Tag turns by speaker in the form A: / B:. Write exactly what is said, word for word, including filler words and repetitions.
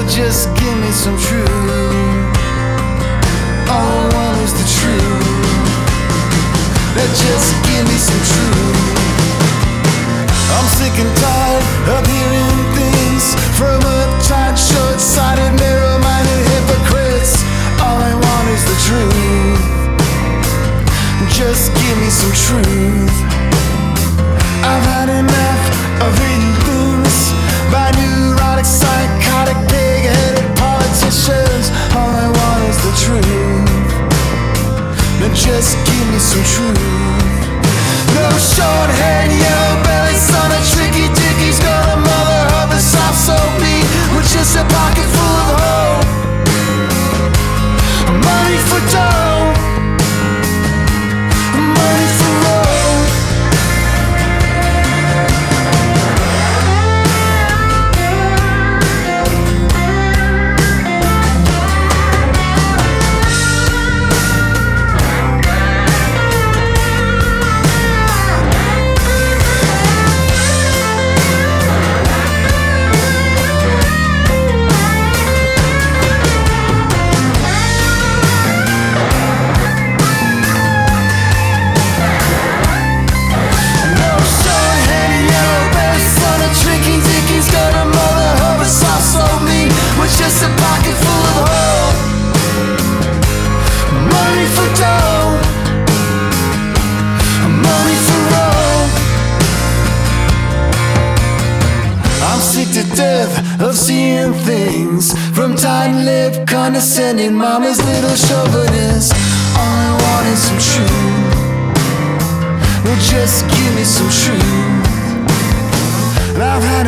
A: Well, just give me some truth. All I want is the truth. Now just give me some truth. I'm sick and tired of hearing things from uptight, short-sighted, narrow-minded hypocrites. All I want is the truth. Just give me some truth. I've had enough of reading things by neurotic, psychotic, pig-headed politicians. All I want is the truth. Now just give me some truth. No short-haired, yellow-bellied son of tricky dickie's got a mother of a soft soul beat with just a pocket full of hope. Money for dough, money for road. Just a pocket full of hope. Money for dough, money for road. I'm sick to death of seeing things from tight-lipped, condescending mama's little chauvinist. All I want is some truth. Well, just give me some truth. I've had